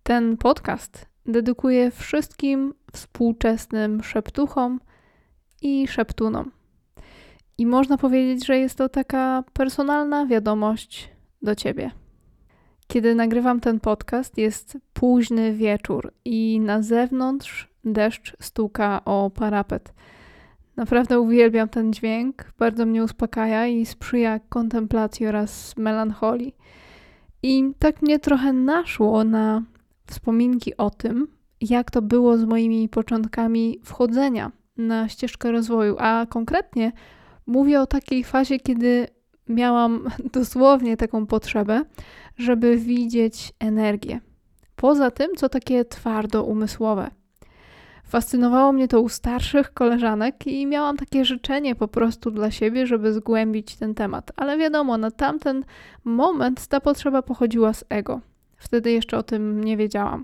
Ten podcast dedykuję wszystkim współczesnym szeptuchom i szeptunom. I można powiedzieć, że jest to taka personalna wiadomość do Ciebie. Kiedy nagrywam ten podcast, jest późny wieczór i na zewnątrz deszcz stuka o parapet. Naprawdę uwielbiam ten dźwięk, bardzo mnie uspokaja i sprzyja kontemplacji oraz melancholii. I tak mnie trochę naszło na wspominki o tym, jak to było z moimi początkami wchodzenia na ścieżkę rozwoju, a konkretnie mówię o takiej fazie, kiedy miałam dosłownie taką potrzebę, żeby widzieć energię. Poza tym, co takie twardo umysłowe. Fascynowało mnie to u starszych koleżanek i miałam takie życzenie po prostu dla siebie, żeby zgłębić ten temat. Ale wiadomo, na tamten moment ta potrzeba pochodziła z ego. Wtedy jeszcze o tym nie wiedziałam.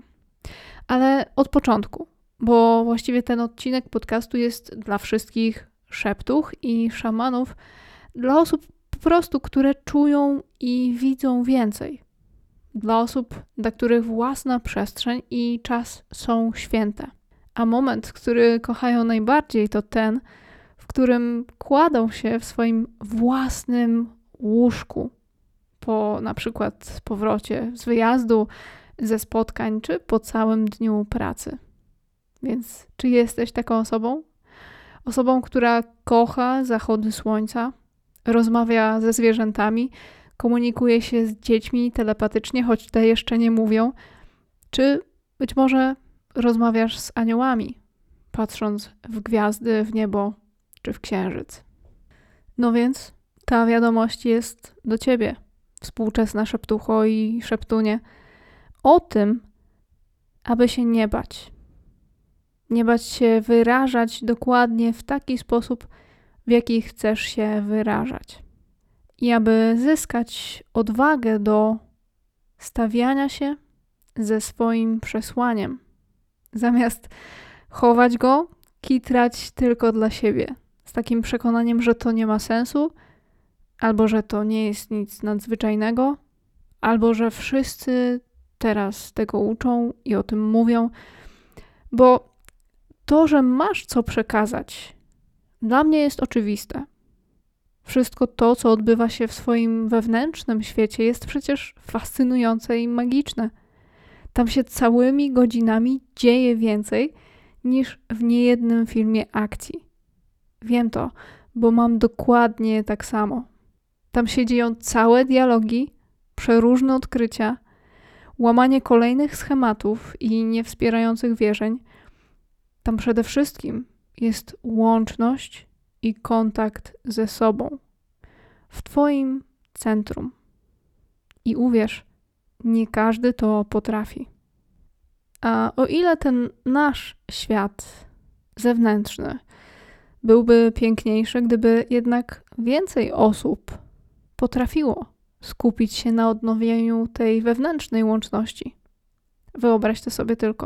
Ale od początku, bo właściwie ten odcinek podcastu jest dla wszystkich szeptuch i szamanów, dla osób po prostu, które czują i widzą więcej. Dla osób, dla których własna przestrzeń i czas są święte. A moment, który kochają najbardziej, to ten, w którym kładą się w swoim własnym łóżku po na przykład powrocie z wyjazdu, ze spotkań, czy po całym dniu pracy. Więc czy jesteś taką osobą? Osobą, która kocha zachody słońca, rozmawia ze zwierzętami, komunikuje się z dziećmi telepatycznie, choć te jeszcze nie mówią, czy być może rozmawiasz z aniołami, patrząc w gwiazdy, w niebo czy w księżyc. No więc ta wiadomość jest do Ciebie, współczesna szeptucho i szeptunie, o tym, aby się nie bać. Nie bać się wyrażać dokładnie w taki sposób, w jaki chcesz się wyrażać. I aby zyskać odwagę do stawiania się ze swoim przesłaniem. Zamiast chować go, kitrać tylko dla siebie. Z takim przekonaniem, że to nie ma sensu, albo że to nie jest nic nadzwyczajnego, albo że wszyscy teraz tego uczą i o tym mówią. Bo to, że masz co przekazać, dla mnie jest oczywiste. Wszystko to, co odbywa się w swoim wewnętrznym świecie, jest przecież fascynujące i magiczne. Tam się całymi godzinami dzieje więcej niż w niejednym filmie akcji. Wiem to, bo mam dokładnie tak samo. Tam się dzieją całe dialogi, przeróżne odkrycia, łamanie kolejnych schematów i niewspierających wierzeń. Tam przede wszystkim jest łączność i kontakt ze sobą. W Twoim centrum. I uwierz, nie każdy to potrafi. A o ile ten nasz świat zewnętrzny byłby piękniejszy, gdyby jednak więcej osób potrafiło skupić się na odnowieniu tej wewnętrznej łączności. Wyobraź to sobie tylko.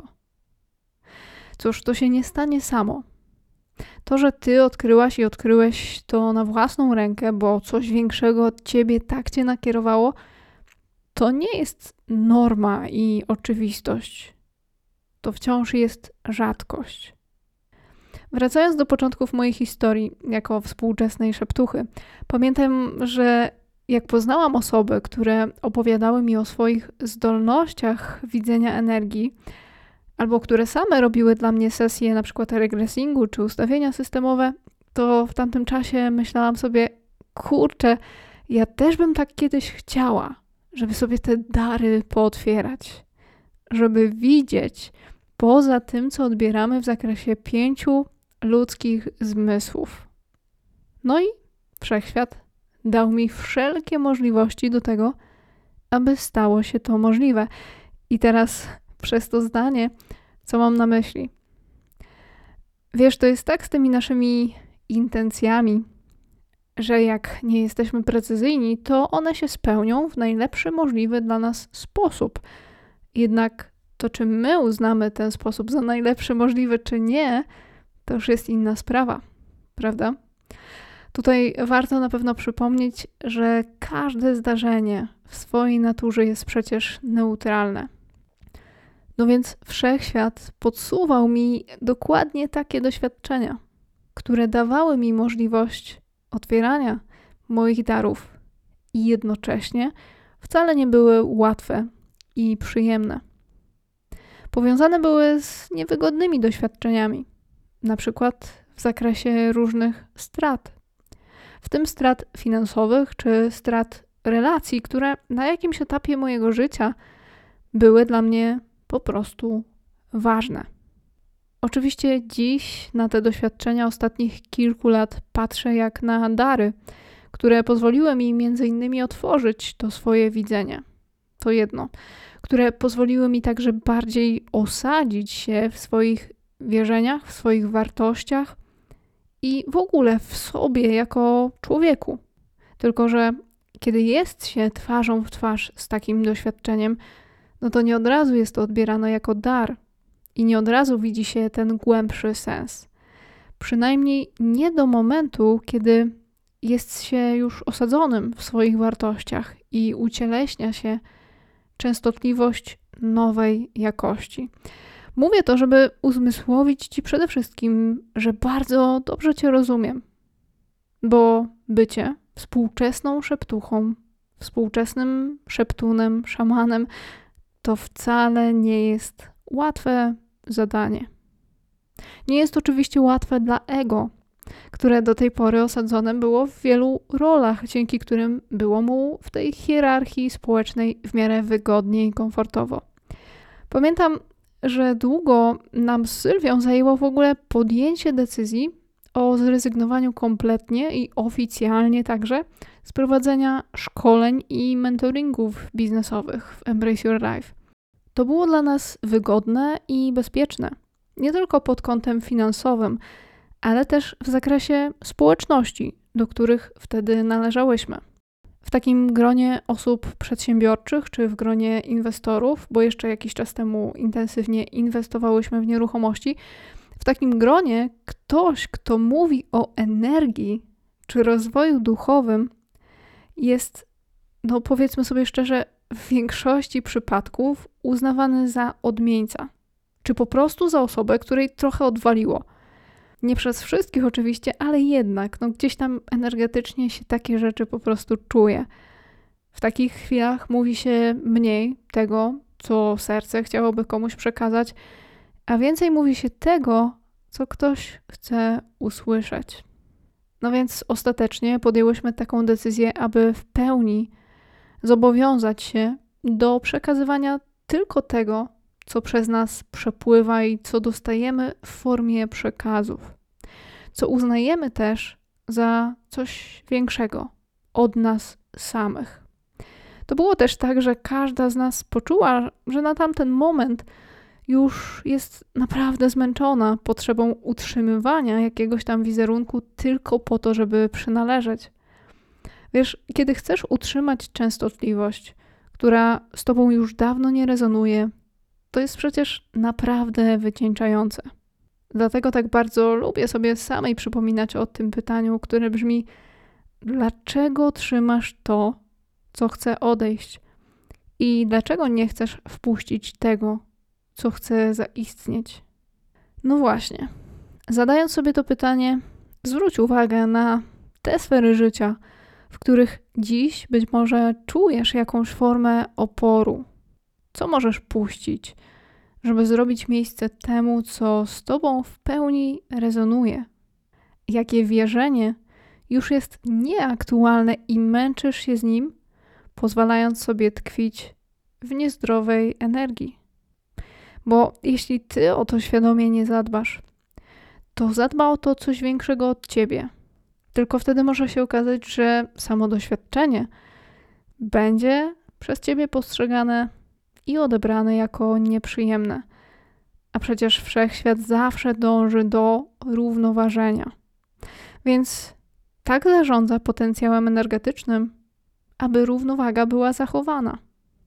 Cóż, to się nie stanie samo. To, że ty odkryłaś i odkryłeś to na własną rękę, bo coś większego od ciebie tak cię nakierowało, to nie jest norma i oczywistość. To wciąż jest rzadkość. Wracając do początków mojej historii jako współczesnej szeptuchy, pamiętam, że jak poznałam osoby, które opowiadały mi o swoich zdolnościach widzenia energii, albo które same robiły dla mnie sesje na przykład regresingu czy ustawienia systemowe, to w tamtym czasie myślałam sobie, kurczę, ja też bym tak kiedyś chciała, żeby sobie te dary pootwierać, żeby widzieć poza tym, co odbieramy w zakresie 5 ludzkich zmysłów. No i wszechświat dał mi wszelkie możliwości do tego, aby stało się to możliwe. I teraz przez to zdanie, co mam na myśli? Wiesz, to jest tak z tymi naszymi intencjami, że jak nie jesteśmy precyzyjni, to one się spełnią w najlepszy możliwy dla nas sposób. Jednak to, czy my uznamy ten sposób za najlepszy możliwy, czy nie, to już jest inna sprawa, prawda? Tutaj warto na pewno przypomnieć, że każde zdarzenie w swojej naturze jest przecież neutralne. No więc wszechświat podsuwał mi dokładnie takie doświadczenia, które dawały mi możliwość otwierania moich darów i jednocześnie wcale nie były łatwe i przyjemne. Powiązane były z niewygodnymi doświadczeniami, na przykład w zakresie różnych strat, w tym strat finansowych czy strat relacji, które na jakimś etapie mojego życia były dla mnie po prostu ważne. Oczywiście dziś na te doświadczenia ostatnich kilku lat patrzę jak na dary, które pozwoliły mi między innymi otworzyć to swoje widzenie. To jedno, które pozwoliły mi także bardziej osadzić się w swoich wierzeniach, w swoich wartościach i w ogóle w sobie jako człowieku. Tylko że kiedy jest się twarzą w twarz z takim doświadczeniem, no to nie od razu jest to odbierane jako dar i nie od razu widzi się ten głębszy sens. Przynajmniej nie do momentu, kiedy jest się już osadzonym w swoich wartościach i ucieleśnia się częstotliwość nowej jakości. Mówię to, żeby uzmysłowić Ci przede wszystkim, że bardzo dobrze Cię rozumiem, bo bycie współczesną szeptuchą, współczesnym szeptunem, szamanem to wcale nie jest łatwe zadanie. Nie jest oczywiście łatwe dla ego, które do tej pory osadzone było w wielu rolach, dzięki którym było mu w tej hierarchii społecznej w miarę wygodnie i komfortowo. Pamiętam, że długo nam z Sylwią zajęło w ogóle podjęcie decyzji o zrezygnowaniu kompletnie i oficjalnie także z prowadzenia szkoleń i mentoringów biznesowych w Embrace Your Life. To było dla nas wygodne i bezpieczne, nie tylko pod kątem finansowym, ale też w zakresie społeczności, do których wtedy należałyśmy. W takim gronie osób przedsiębiorczych czy w gronie inwestorów, bo jeszcze jakiś czas temu intensywnie inwestowałyśmy w nieruchomości, w takim gronie ktoś, kto mówi o energii czy rozwoju duchowym, jest, no powiedzmy sobie szczerze, w większości przypadków uznawany za odmieńca, czy po prostu za osobę, której trochę odwaliło. Nie przez wszystkich oczywiście, ale jednak, no gdzieś tam energetycznie się takie rzeczy po prostu czuje. W takich chwilach mówi się mniej tego, co serce chciałoby komuś przekazać, a więcej mówi się tego, co ktoś chce usłyszeć. No więc ostatecznie podjęłyśmy taką decyzję, aby w pełni zobowiązać się do przekazywania tylko tego, co przez nas przepływa i co dostajemy w formie przekazów. Co uznajemy też za coś większego od nas samych. To było też tak, że każda z nas poczuła, że na tamten moment już jest naprawdę zmęczona potrzebą utrzymywania jakiegoś tam wizerunku tylko po to, żeby przynależeć. Wiesz, kiedy chcesz utrzymać częstotliwość, która z tobą już dawno nie rezonuje, to jest przecież naprawdę wycieńczające. Dlatego tak bardzo lubię sobie samej przypominać o tym pytaniu, które brzmi: dlaczego trzymasz to, co chce odejść? I dlaczego nie chcesz wpuścić tego, co chce zaistnieć? No właśnie, zadając sobie to pytanie, zwróć uwagę na te sfery życia, w których dziś być może czujesz jakąś formę oporu. Co możesz puścić, żeby zrobić miejsce temu, co z tobą w pełni rezonuje? Jakie wierzenie już jest nieaktualne i męczysz się z nim, pozwalając sobie tkwić w niezdrowej energii? Bo jeśli ty o to świadomie nie zadbasz, to zadba o to coś większego od ciebie. Tylko wtedy może się okazać, że samo doświadczenie będzie przez ciebie postrzegane i odebrane jako nieprzyjemne. A przecież wszechświat zawsze dąży do równoważenia. Więc tak zarządza potencjałem energetycznym, aby równowaga była zachowana.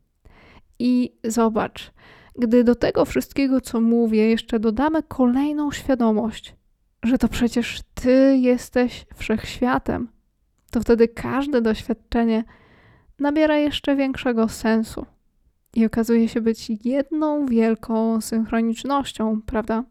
I zobacz, gdy do tego wszystkiego, co mówię, jeszcze dodamy kolejną świadomość, że to przecież ty jesteś wszechświatem, to wtedy każde doświadczenie nabiera jeszcze większego sensu. i okazuje się być jedną wielką synchronicznością, prawda?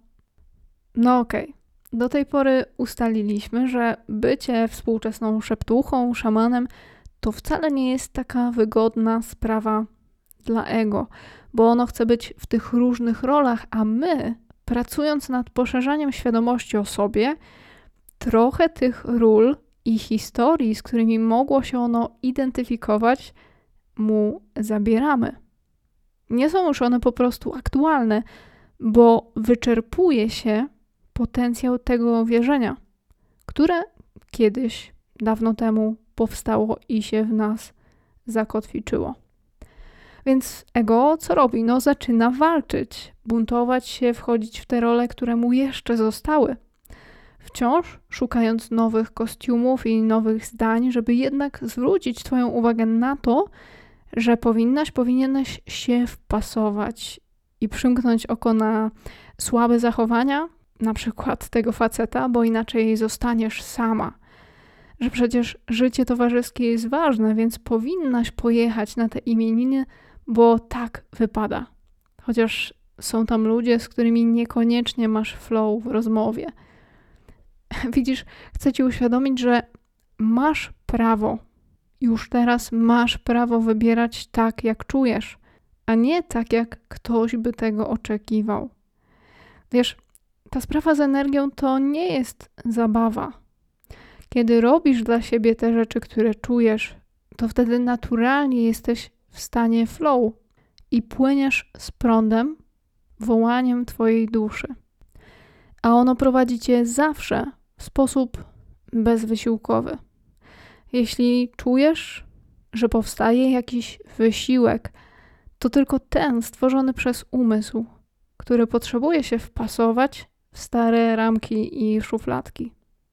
No okej. Do tej pory ustaliliśmy, że bycie współczesną szeptuchą, szamanem to wcale nie jest taka wygodna sprawa dla ego, bo ono chce być w tych różnych rolach, a my, pracując nad poszerzaniem świadomości o sobie, trochę tych ról i historii, z którymi mogło się ono identyfikować, mu zabieramy. Nie są już one po prostu aktualne, bo wyczerpuje się potencjał tego wierzenia, które kiedyś, dawno temu powstało i się w nas zakotwiczyło. Więc ego co robi? No zaczyna walczyć, buntować się, wchodzić w te role, które mu jeszcze zostały. Wciąż szukając nowych kostiumów i nowych zdań, żeby jednak zwrócić twoją uwagę na to, że powinieneś się wpasować i przymknąć oko na słabe zachowania, na przykład tego faceta, bo inaczej zostaniesz sama. Że przecież życie towarzyskie jest ważne, więc powinnaś pojechać na te imieniny, bo tak wypada. Chociaż są tam ludzie, z którymi niekoniecznie masz flow w rozmowie. Widzisz, chcę ci uświadomić, że masz prawo, już teraz masz prawo wybierać tak, jak czujesz, a nie tak, jak ktoś by tego oczekiwał. Wiesz, ta sprawa z energią to nie jest zabawa. Kiedy robisz dla siebie te rzeczy, które czujesz, to wtedy naturalnie jesteś w stanie flow i płyniesz z prądem, wołaniem twojej duszy. A ono prowadzi cię zawsze w sposób bezwysiłkowy. Jeśli czujesz, że powstaje jakiś wysiłek, to tylko ten stworzony przez umysł, który potrzebuje się wpasować w stare ramki i szufladki.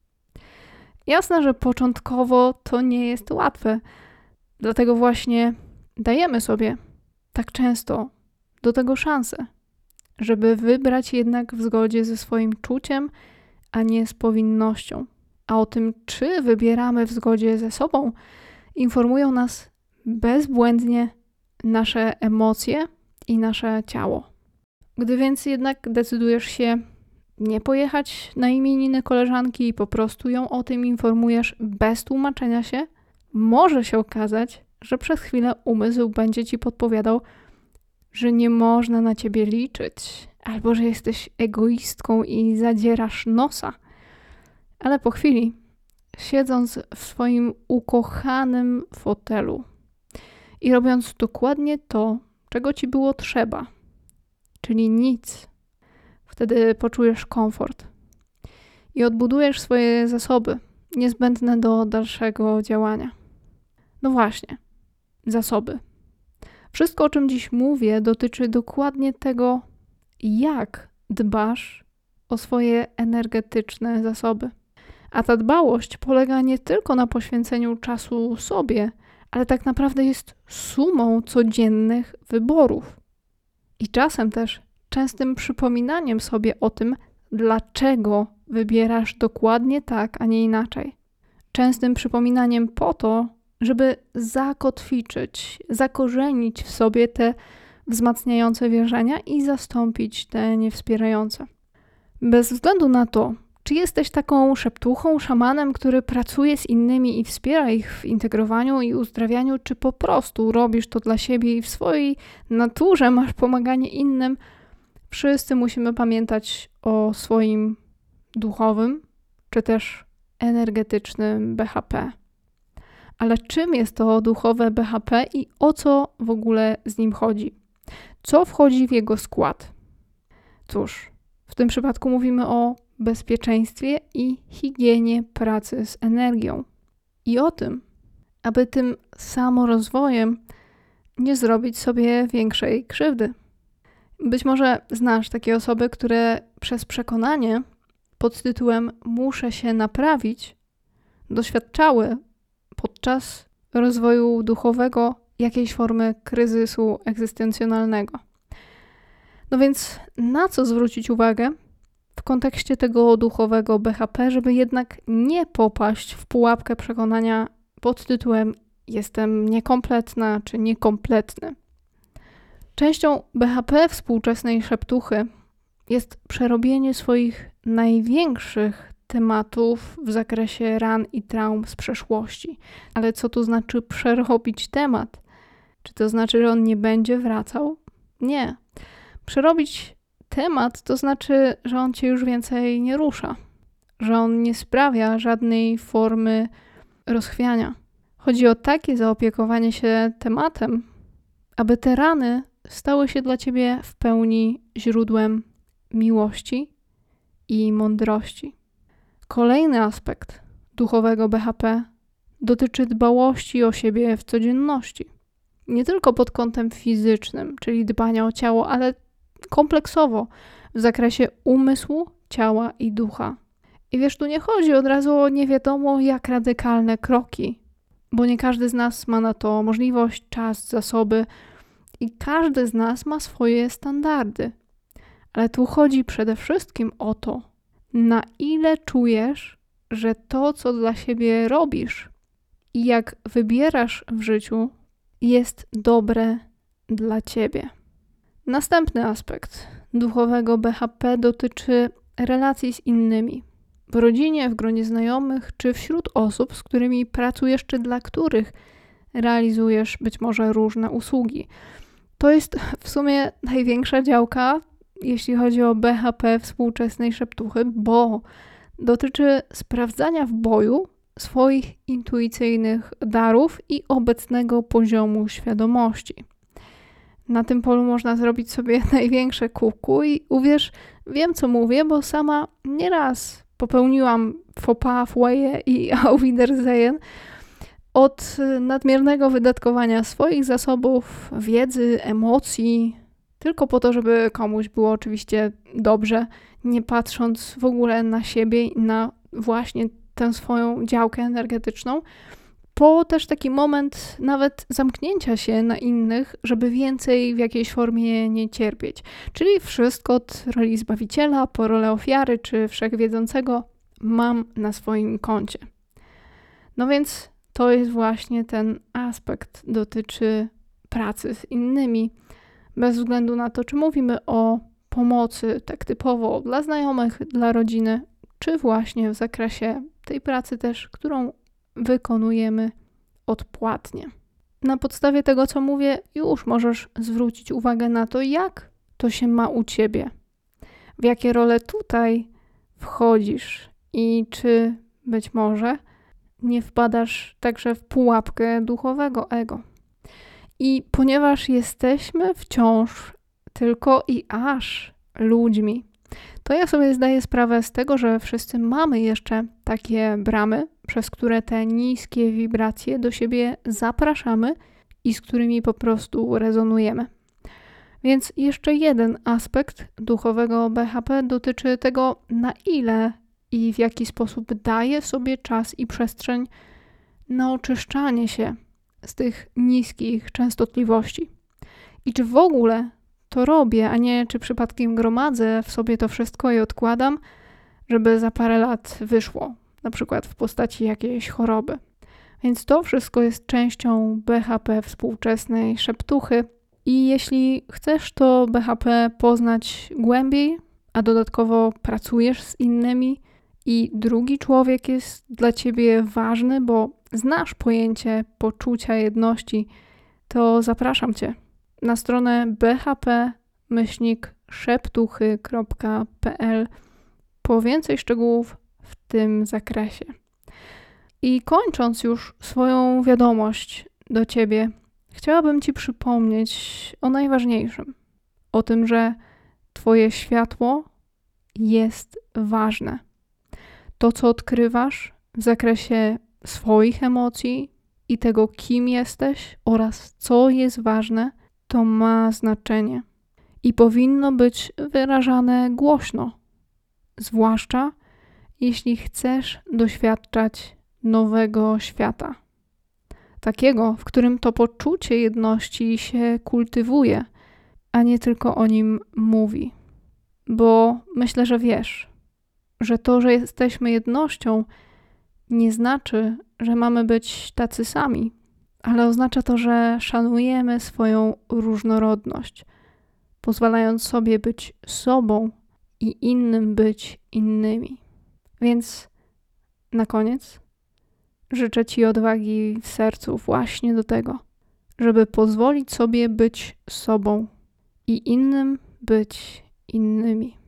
Jasne, że początkowo to nie jest łatwe, dlatego właśnie dajemy sobie tak często do tego szansę, żeby wybrać jednak w zgodzie ze swoim czuciem, a nie z powinnością. A o tym, czy wybieramy w zgodzie ze sobą, informują nas bezbłędnie nasze emocje i nasze ciało. Gdy więc jednak decydujesz się nie pojechać na imieniny koleżanki i po prostu ją o tym informujesz bez tłumaczenia się, może się okazać, że przez chwilę umysł będzie ci podpowiadał, że nie można na ciebie liczyć, albo że jesteś egoistką i zadzierasz nosa. Ale po chwili, siedząc w swoim ukochanym fotelu i robiąc dokładnie to, czego ci było trzeba, czyli nic, wtedy poczujesz komfort i odbudujesz swoje zasoby niezbędne do dalszego działania. No właśnie, zasoby. Wszystko, o czym dziś mówię, dotyczy dokładnie tego, jak dbasz o swoje energetyczne zasoby. A ta dbałość polega nie tylko na poświęceniu czasu sobie, ale tak naprawdę jest sumą codziennych wyborów. I czasem też częstym przypominaniem sobie o tym, dlaczego wybierasz dokładnie tak, a nie inaczej. Częstym przypominaniem po to, żeby zakotwiczyć, zakorzenić w sobie te wzmacniające wierzenia i zastąpić te niewspierające. Bez względu na to, czy jesteś taką szeptuchą, szamanem, który pracuje z innymi i wspiera ich w integrowaniu i uzdrawianiu, czy po prostu robisz to dla siebie i w swojej naturze masz pomaganie innym, wszyscy musimy pamiętać o swoim duchowym, czy też energetycznym BHP. Ale czym jest to duchowe BHP i o co w ogóle z nim chodzi? Co wchodzi w jego skład? Cóż, w tym przypadku mówimy o bezpieczeństwie i higienie pracy z energią. I o tym, aby tym samorozwojem nie zrobić sobie większej krzywdy. Być może znasz takie osoby, które przez przekonanie pod tytułem muszę się naprawić, doświadczały podczas rozwoju duchowego jakiejś formy kryzysu egzystencjonalnego. No więc na co zwrócić uwagę w kontekście tego duchowego BHP, żeby jednak nie popaść w pułapkę przekonania pod tytułem jestem niekompletna czy niekompletny? Częścią BHP współczesnej szeptuchy jest przerobienie swoich największych tematów w zakresie ran i traum z przeszłości. Ale co to znaczy przerobić temat? Czy to znaczy, że on nie będzie wracał? Nie. Przerobić temat to znaczy, że on cię już więcej nie rusza. Że on nie sprawia żadnej formy rozchwiania. Chodzi o takie zaopiekowanie się tematem, aby te rany stały się dla ciebie w pełni źródłem miłości i mądrości. Kolejny aspekt duchowego BHP dotyczy dbałości o siebie w codzienności. Nie tylko pod kątem fizycznym, czyli dbania o ciało, ale kompleksowo w zakresie umysłu, ciała i ducha. I wiesz, tu nie chodzi od razu o nie wiadomo jak radykalne kroki, bo nie każdy z nas ma na to możliwość, czas, zasoby i każdy z nas ma swoje standardy. Ale tu chodzi przede wszystkim o to, na ile czujesz, że to, co dla siebie robisz i jak wybierasz w życiu, jest dobre dla ciebie. Następny aspekt duchowego BHP dotyczy relacji z innymi. W rodzinie, w gronie znajomych, czy wśród osób, z którymi pracujesz, czy dla których realizujesz być może różne usługi. To jest w sumie największa działka, jeśli chodzi o BHP współczesnej szeptuchy, bo dotyczy sprawdzania w boju swoich intuicyjnych darów i obecnego poziomu świadomości. Na tym polu można zrobić sobie największe kuku i uwierz, wiem co mówię, bo sama nieraz popełniłam faux pas, foyer i auf Wiedersehen od nadmiernego wydatkowania swoich zasobów, wiedzy, emocji, tylko po to, żeby komuś było oczywiście dobrze, nie patrząc w ogóle na siebie i na właśnie tę swoją działkę energetyczną, po też taki moment nawet zamknięcia się na innych, żeby więcej w jakiejś formie nie cierpieć. Czyli wszystko od roli zbawiciela, po rolę ofiary czy wszechwiedzącego mam na swoim koncie. No więc to jest właśnie ten aspekt, dotyczy pracy z innymi, bez względu na to, czy mówimy o pomocy tak typowo dla znajomych, dla rodziny, czy właśnie w zakresie tej pracy też, którą wykonujemy odpłatnie. Na podstawie tego, co mówię, już możesz zwrócić uwagę na to, jak to się ma u ciebie, w jakie role tutaj wchodzisz i czy być może nie wpadasz także w pułapkę duchowego ego. I ponieważ jesteśmy wciąż tylko i aż ludźmi, to ja sobie zdaję sprawę z tego, że wszyscy mamy jeszcze takie bramy, przez które te niskie wibracje do siebie zapraszamy i z którymi po prostu rezonujemy. Więc jeszcze jeden aspekt duchowego BHP dotyczy tego, na ile i w jaki sposób daję sobie czas i przestrzeń na oczyszczanie się z tych niskich częstotliwości. I czy w ogóle to robię, a nie czy przypadkiem gromadzę w sobie to wszystko i odkładam, żeby za parę lat wyszło, na przykład w postaci jakiejś choroby. Więc to wszystko jest częścią BHP współczesnej szeptuchy i jeśli chcesz to BHP poznać głębiej, a dodatkowo pracujesz z innymi i drugi człowiek jest dla ciebie ważny, bo znasz pojęcie poczucia jedności, to zapraszam cię na stronę bhp-szeptuchy.pl po więcej szczegółów w tym zakresie. I kończąc już swoją wiadomość do ciebie, chciałabym ci przypomnieć o najważniejszym. O tym, że twoje światło jest ważne. To, co odkrywasz w zakresie swoich emocji i tego, kim jesteś oraz co jest ważne, to ma znaczenie i powinno być wyrażane głośno, zwłaszcza jeśli chcesz doświadczać nowego świata. Takiego, w którym to poczucie jedności się kultywuje, a nie tylko o nim mówi. Bo myślę, że wiesz, że to, że jesteśmy jednością, nie znaczy, że mamy być tacy sami, ale oznacza to, że szanujemy swoją różnorodność, pozwalając sobie być sobą i innym być innymi. Więc na koniec życzę Ci odwagi w sercu właśnie do tego, żeby pozwolić sobie być sobą i innym być innymi.